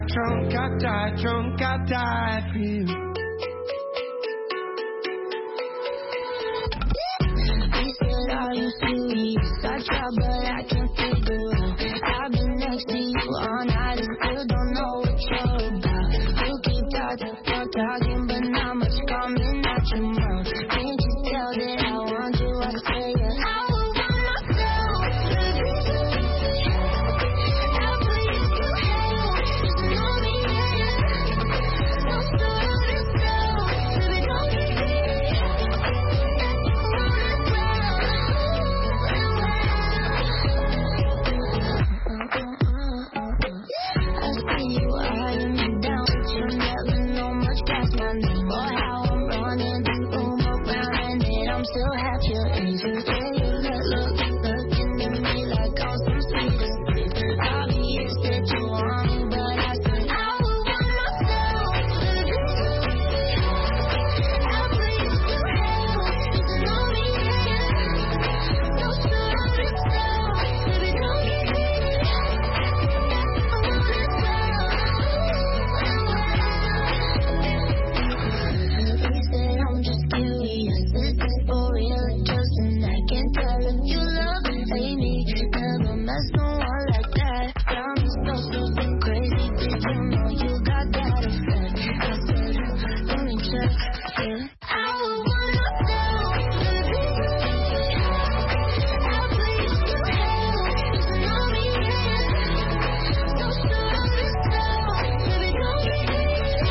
Drunk, I died for you. He said, are you serious? I try, but I can't figure out. I've been next to you all night and still don't know what you're about. You keep talking, but not much coming out your mouth. Can't you tell that I want you? I say it. I will want myself to be I'll put you through hell. Just know me, don't start this girl. Baby, don't get me. I see you eyeing me down, but you never know much past my name or how I'm running the room around, and that I'm still half your age. Yeah, you looking at me like I'm some sweet escape. Obvious that you want me, but I said I would want myself to be. I'll put you through hell. Just know me, don't start this girl. Baby, don't get me. He said I'm just curious, is this for real or just an act? Can't tell if you love and hate me. Never met someone like that. Got me so stupid crazy. Did you know you got that effect? I said, let me check. Yeah. I would want myself to be. I'll put you through hell. Just know me, don't start this girl. Baby, don't get me.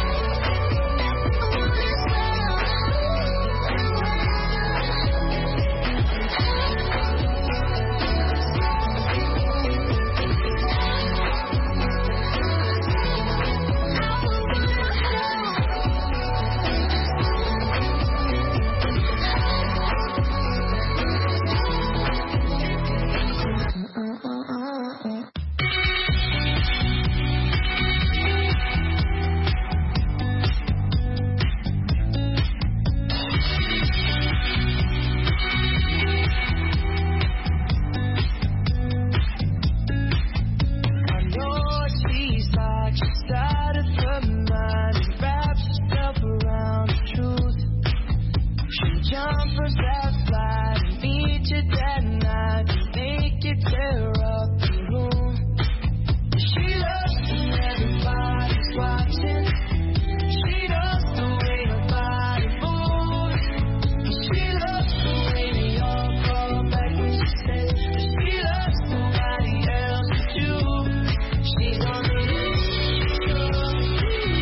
I know what she's like. She's out of her mind and wraps herself around the truth. She'll jump from that flight and meet you that night and make you tear up the room. She loves when everybody's watching. She loves the way her body moves. She loves the way they all call back when she says she loves somebody else but you. She's on the loose. She's coming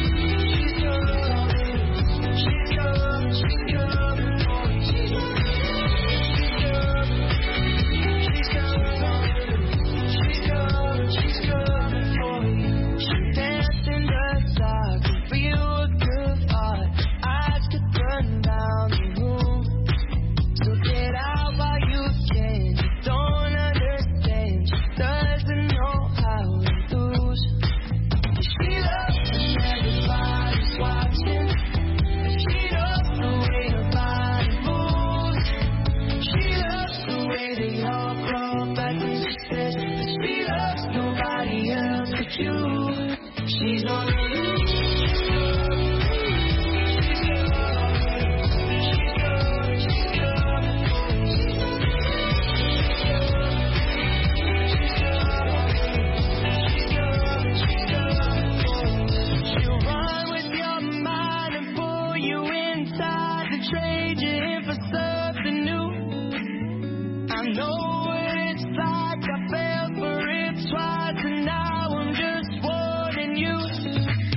for you. She's coming for you. She danced in the dark and feel a good heart. Eyes could burn down the room. So get out while you can. You don't understand. She doesn't know how to lose. She loves when everybody's watching. She loves the way her body moves. She loves the way they all crawl back when she says that she loves nobody else but you. She's on the loose. She'll run with your mind and pull you inside to trade you in for something new. I know what it's like. I fell for it twice and now I'm just warning you.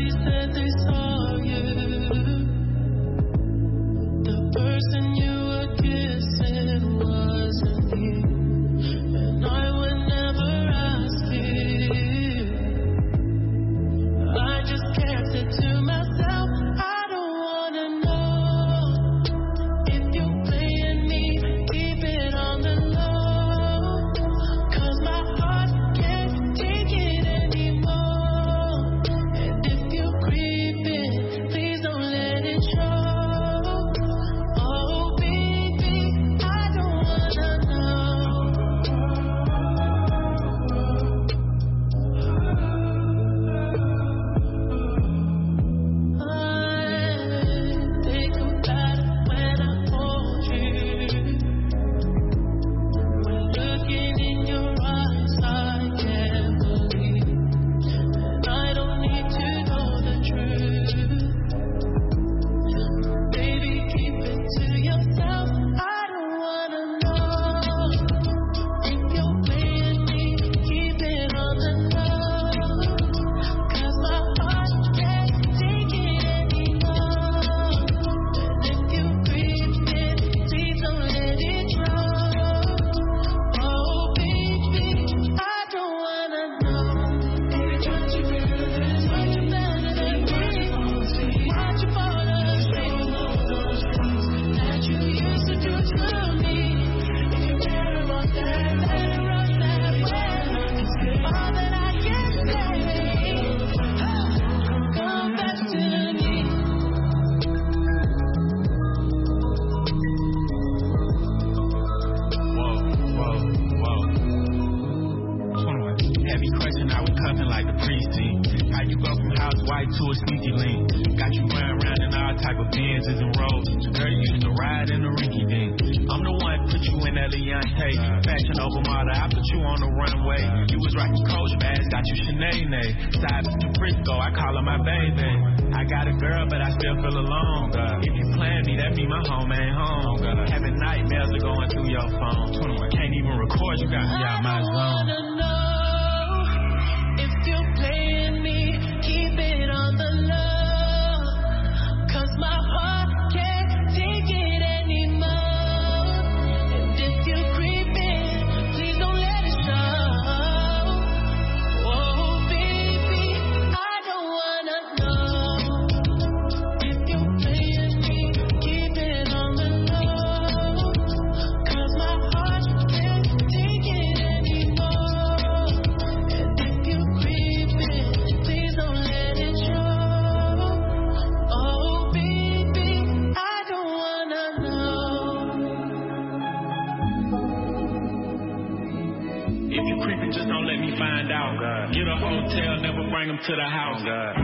To the house, God.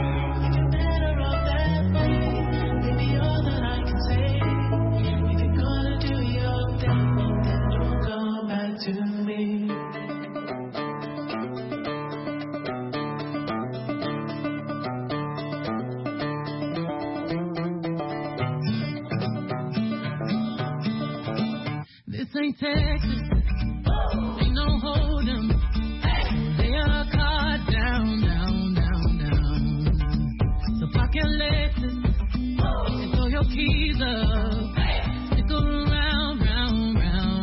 This ain't Texas. Ain't no hold 'em. They are caught down. So park your Lexus and throw your keys up. Stick around, round.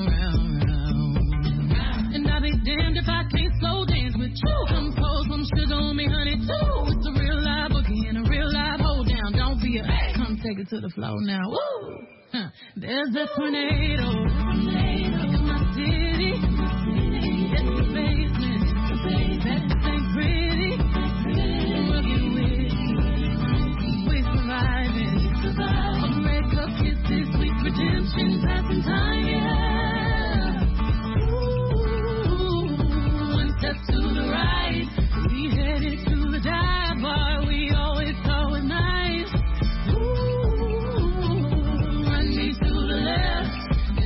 And I'll be damned if I can't slow dance with you. Come pour some sugar on me, honey, too. It's a real live boogie and a real live hold down. Don't be come take it to the floor now. Woo! There's a tornado in my city. It's the basement. That ain't pretty. Working with you. We surviving. A breakup kisses, sweet redemption, passing time, yeah. Ooh, one step to the right. We headed to the dive bar. We always thought was nice.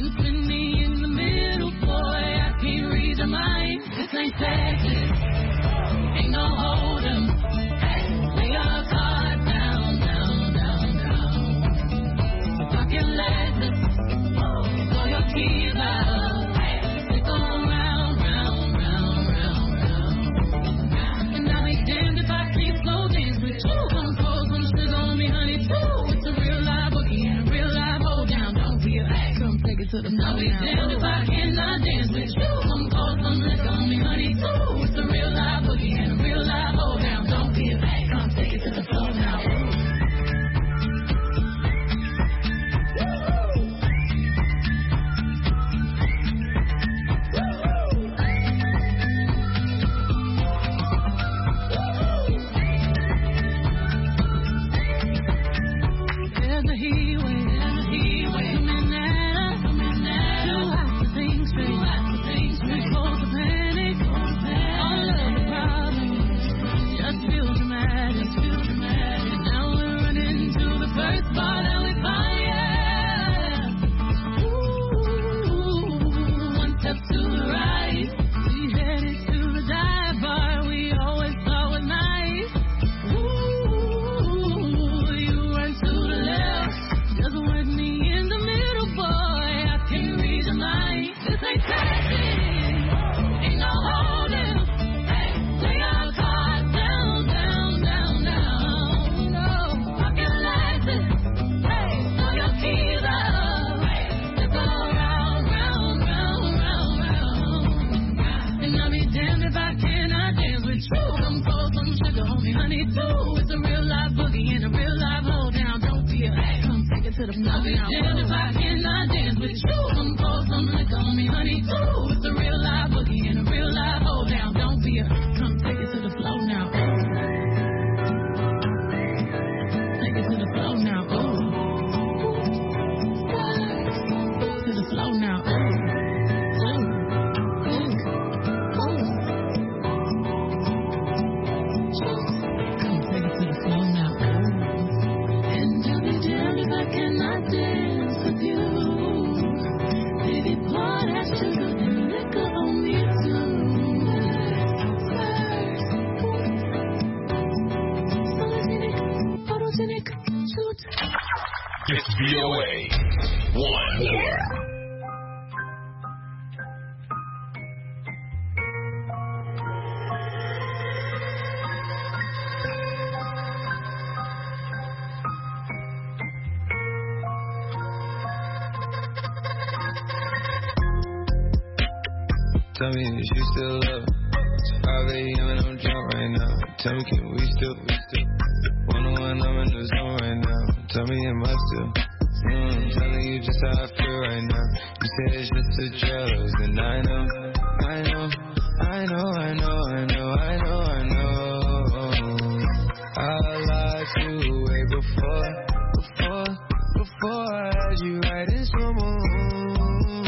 This ain't Texas. be damned if I cannot dance with you. Some call, some liquor on me, honey, too. It's a real live boogie and a real live hold down. Don't be a fake, come take it to the floor now. It's VOA 1. Tell me if you still love. It's 5 a.m. and I'm drunk right now. Tell me, can we still 101, I'm in the zone right now. Tell me, am I still? Telling you just how I feel right now. You say it's just the drugs, and I know. I lied to you way before I had you right in someone.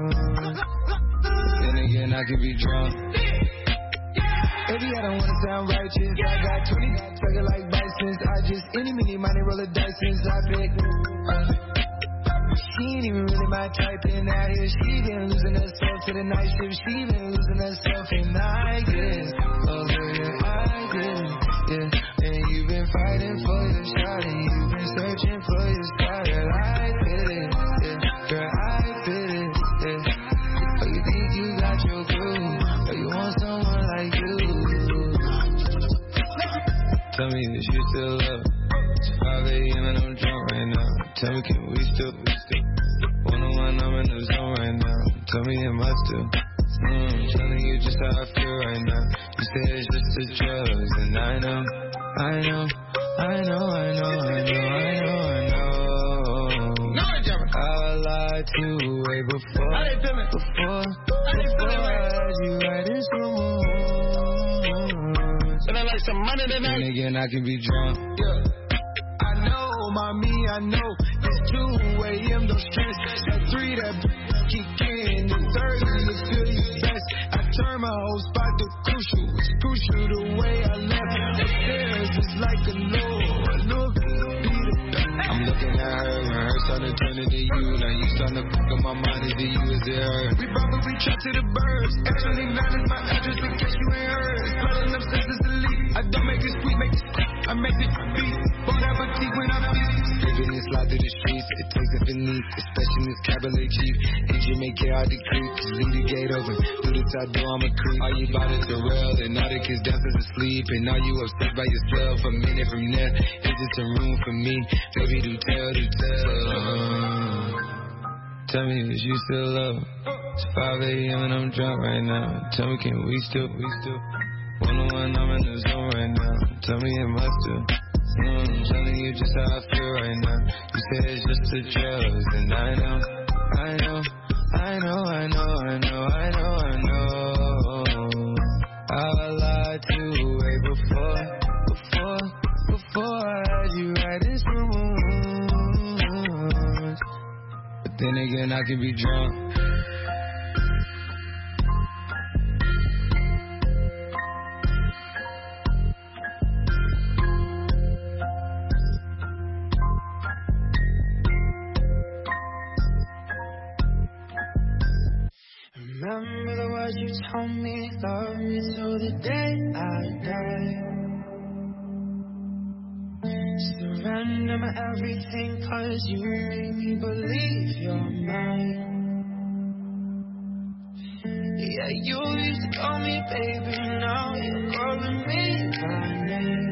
Then again, I could be drunk. Baby, I don't wanna sound righteous. I got 20 figure like Bisons. I just any money roll a dice since I picked. She ain't even really my type, and out here she been losing herself to the night shift. She been losing herself, and I guess, oh baby, I guess, yeah. And you've been fighting for your shot, and you've been searching for your spot. Girl, I feel it, yeah. Girl, I feel it, yeah. Oh, you think you got your groove, or you want someone like you? Tell me that you still love. It's 5 a.m. and I'm drunk right now. Tell me, can we still 101, I'm in the zone right now. Tell me, am I still? Telling you just how I feel right now. You say it's just the drugs, and I know. I lied to you way before I had you right in someone. Some money tonight. And again, I can be drunk. Yeah. I know, mommy, I know. It's 2 a.m. Don't stress. At 3, that kick in. At 30, you feel your best. I turn my whole spot to crucial. It's crucial the way I left. Upstairs is like a look. I'm looking at her and her starting to turn into you. Now you starting to fuck up my mind. Is it you, is it her? We probably trapped to the birds. Actually, not is my address in case you ain't heard. Flooding up senses to leave. I don't make it sweet, make it sweet. I make it beat. Bon appetit when I feed. Living this life through the streets. It takes a beneath, especially in this cabaret chief. And you make it hard to creep. Cause leave the gate open. Through the side door, I'm a creep. Are you about to Terrell? And all the kids dancers asleep. And now you upset by yourself. A minute from there, it's just a room for me. Baby, do tell. Tell me is you still love? It's 5 a.m. and I'm drunk right now. Tell me can we still? 101, I'm in the zone right now. Tell me am I still? I'm telling you just how I feel right now. You say it's just the drugs, and I know. I lied to you way before I had you right as wrong. But then again, I can be drunk. Remember the words you told me, love me till the day I die. Surrender my everything, cause you made me believe you're mine. Yeah, you used to call me baby, now you're calling me by name.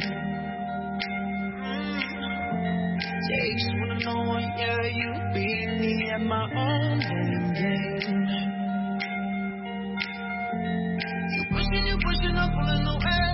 Yeah, just wanna know, yeah, you beat me at my own game. You pushing, I'm pulling away.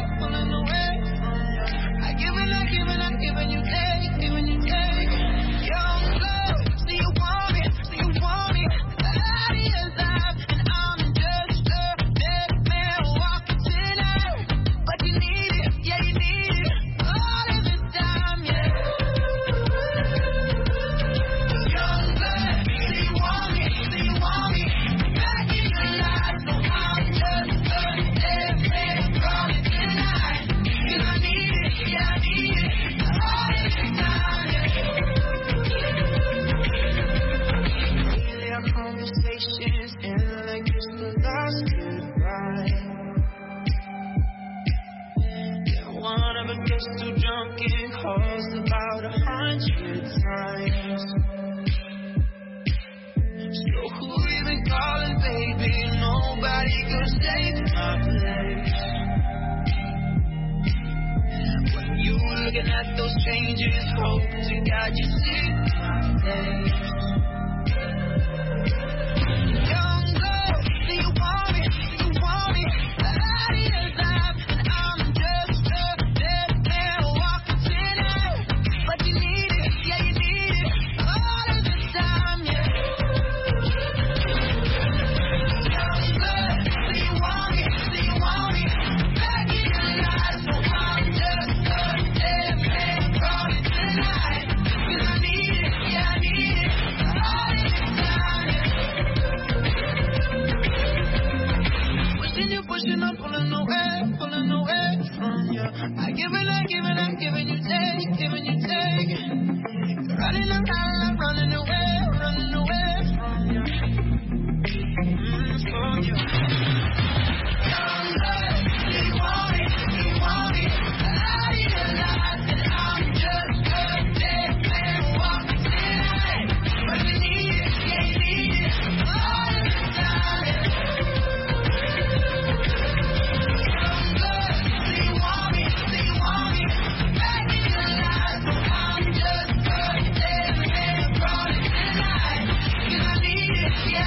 I give and you take. Young love, so you want me. Body is alive, and I'm just a dead man walking tonight. But you need it, yeah, you need it. All of the time, yeah. Young love, so you want me. Back in your life, so I'm just a dead man walking tonight. And I need it, yeah, I need it. All of the time, yeah. Really, our conversations end like it's the last goodbye. Yeah, one of us gets too drunk and calls about 100 times. So who you been calling, baby? Nobody could save my place. When you looking at those changes, hope to God you see my face. Young girl, do you want me? Body is alive, and I'm just a dead man walking tonight. But you need it, yeah, you need it. All of the time, yeah. Young girl, do you want me? Back in your life, so I'm just a dead man walking tonight. And I need it, yeah, I need it. All of the time, yeah. Pushing, I'm pulling away from you. I give and you take. Running around, running away from you. From you. Young love, do you want me? Body alive, and I'm just a dead man walking tonight. But you need it, yeah, you need it. All of the time, yeah. Yeah.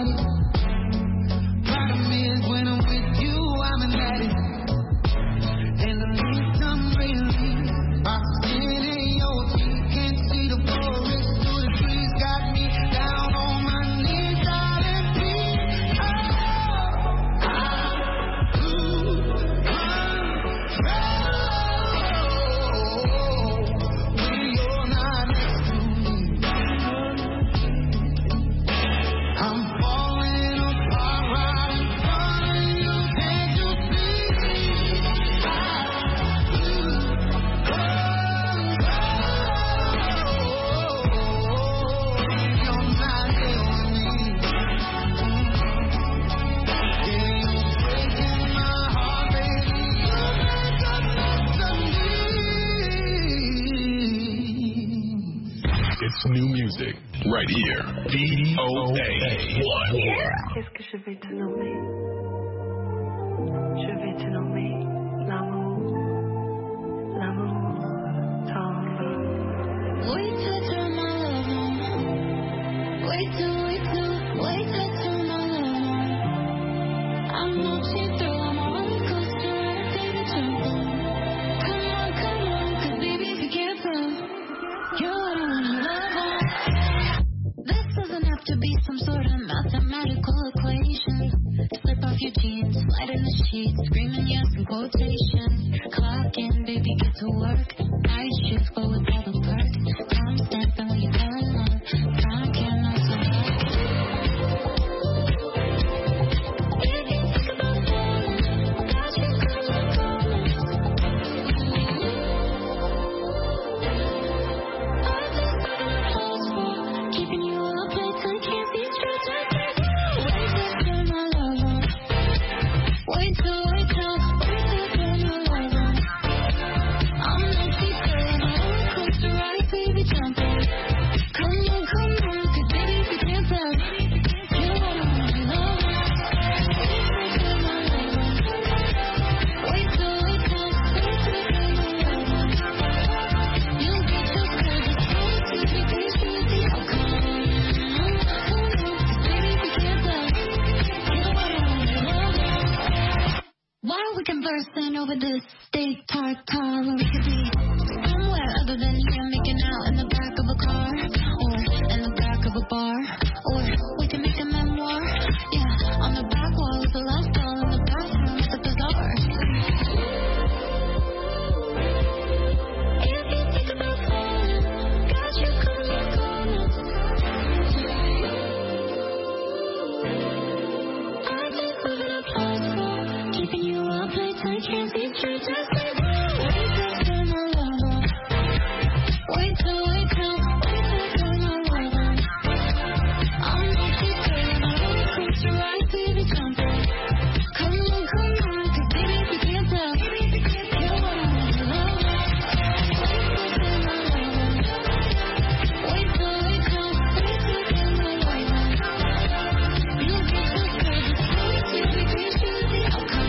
it. Problem is when I'm with you, I'm an addict. And the least I'm really boxing in your teeth. Can't see the forest through the trees. Got me down on my knees, darling, please. When you're not next to me, I'm falling apart right in front of you. Can't you see? You're not there with me. Yeah, you're breaking my heart, baby. You're It's new music right here. VOA 1. Qu'est-ce que je vais te nommer? Je vais te nommer l'amour, l'amour tendre. Wait till I turn my love on. Wait till I turn my love on. I'm watching through, I'm on the coaster, baby, jump on. Come on, 'cause baby, if you can't tell, you're what I wanna love on. This doesn't have to be some sort of mathematical equation. Slip off your jeans, slide in the sheets, screaming yes in quotations. Clock in, baby, get to work. Night shift, but with all the perks. Time stamping when you fell in love. Time can't melt so much. If you think about falling, got you coming, coming. I just put in a pause for keeping you up late till you can't see straight. Wait till I turn my love on. Wait till I turn my love on. I'm empty, girl, and all it comes to right, baby, jump in. Come on, 'cause baby, if you can't tell, you're what I wanna love on. Wait till I turn my love on. You'll be just good, just wait till you be sure the outcome. 'Cause baby, if you can't tell, you're what I wanna love on. Why are we conversing over this steak tartare when we could be somewhere other than here, making out in the back of a car or in the back of a bar, or we can make a memoir, yeah, on the back wall with the last ball in the bathroom at the bazaar. If you think about falling, got you coming, coming. I just put in a pause for keeping you up late till you can't see straight. Just wait till I turn my love on. Wait till I turn my love on. I'm not too good, and all it comes to right, baby, jump in. Come on, 'cause baby, if you can't tell, you're what I wanna love on. Wait till I turn my love on. You'll be just good, just wait till you be sure the outcome.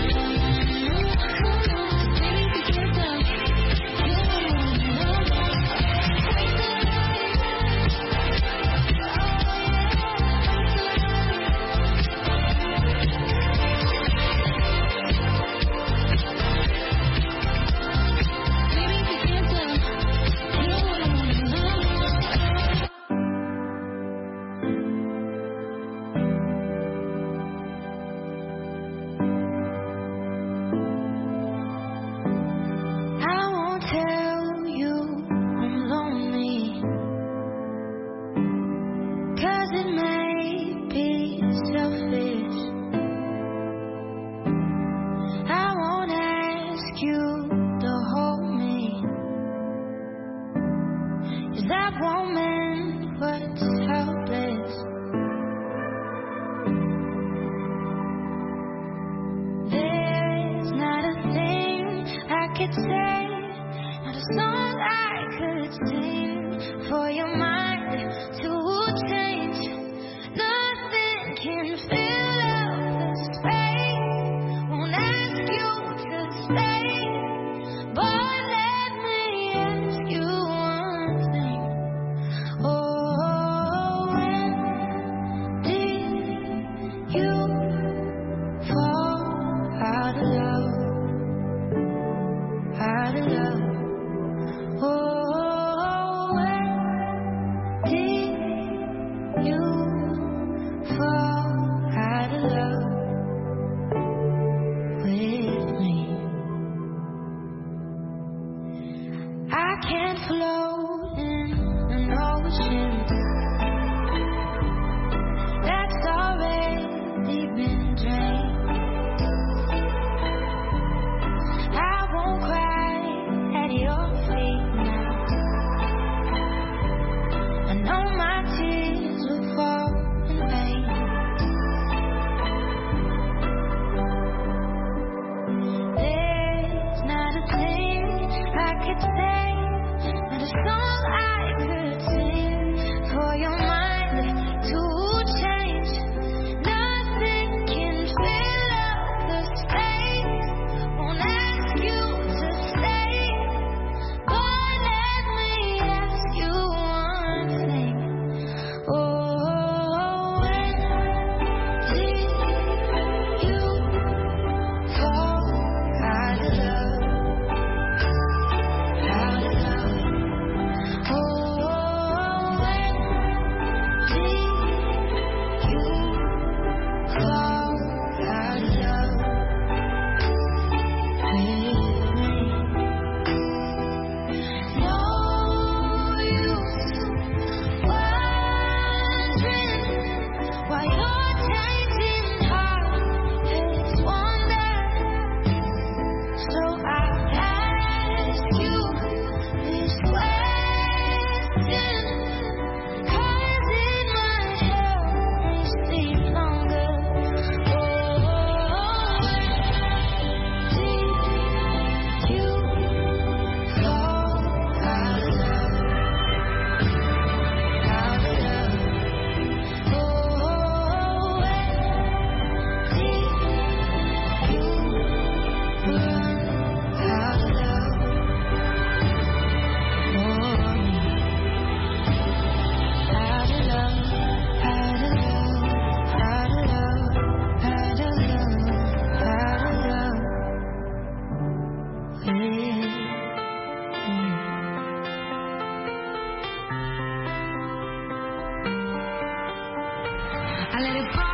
I let it fall.